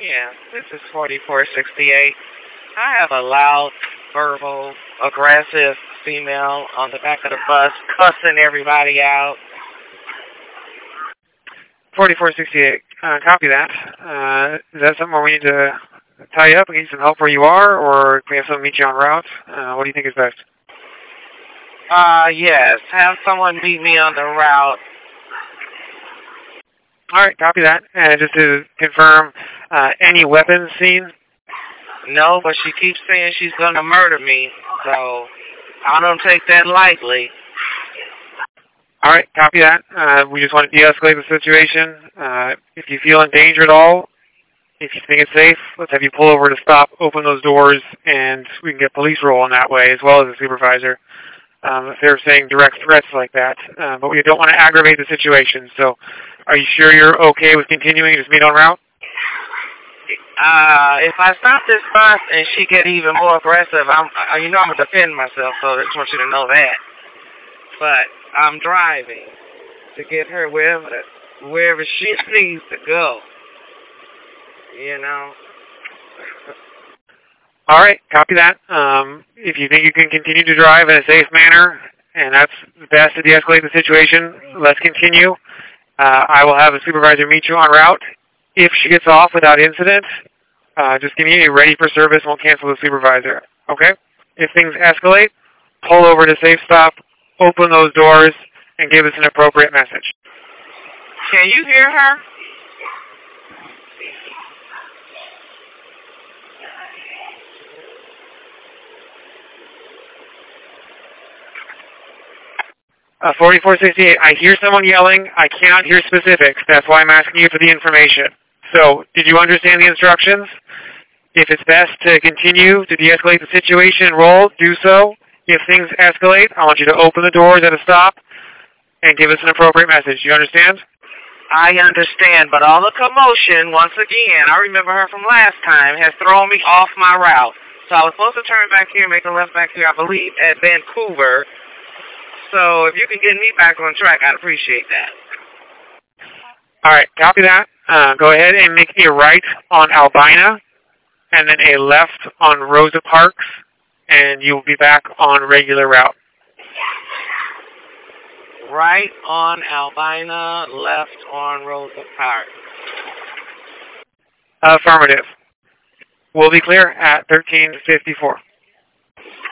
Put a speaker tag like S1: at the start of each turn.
S1: Yeah, this is 4468. I have a loud, verbal, aggressive female on the back of the bus cussing everybody out.
S2: 4468. Copy that. Is that something where we need to tie you up and get some help where you are, or can we have someone meet you en route? What do you think is best?
S1: Yes. Have someone meet me on the route.
S2: All right, copy that. And just to confirm, any weapons seen?
S1: No, but she keeps saying she's going to murder me, so I don't take that lightly.
S2: All right, copy that. We just want to de-escalate the situation. If you feel in danger at all, if you think it's safe, let's have you pull over to stop, open those doors, and we can get police roll in that way, as well as the supervisor. If they're saying direct threats like that. But we don't want to aggravate the situation. So are you sure you're okay with continuing to meet en route?
S1: If I stop this bus and she get even more aggressive, I'm going to defend myself, so I just want you to know that. But I'm driving to get her wherever she needs to go. You know?
S2: All right, copy that. If you think you can continue to drive in a safe manner, and that's best to de-escalate the situation, let's continue. I will have a supervisor meet you en route. If she gets off without incident, just give me a ready for service and we'll cancel the supervisor. Okay? If things escalate, pull over to safe stop, open those doors, and give us an appropriate message.
S1: Can you hear her?
S2: 4468, I hear someone yelling. I cannot hear specifics. That's why I'm asking you for the information. So, did you understand the instructions? If it's best to continue to de-escalate the situation and roll, do so. If things escalate, I want you to open the doors at a stop and give us an appropriate message. Do you understand?
S1: I understand, but all the commotion, once again, I remember her from last time, has thrown me off my route. So I was supposed to turn back here, make a left back here, I believe, at Vancouver. So if you can get me back on track, I'd appreciate that.
S2: All right, copy that. Go ahead and make a right on Albina, and then a left on Rosa Parks, and you'll be back on regular route.
S1: Right on Albina, left on Rosa Parks.
S2: Affirmative. We'll be clear at 1354.